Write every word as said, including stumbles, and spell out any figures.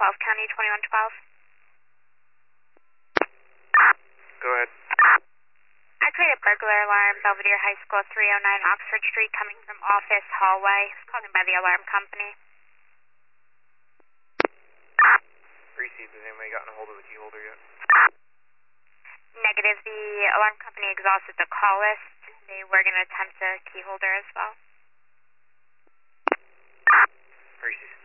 twelve County twenty-one twelve. Go ahead. Activated burglar alarm, Belvedere High School, three oh nine Oxford Street, coming from office hallway. Calling by the alarm company. Receive, has anybody gotten a hold of the key holder yet? Negative, the alarm company exhausted the call list. They were going to attempt a key holder as well. Receive.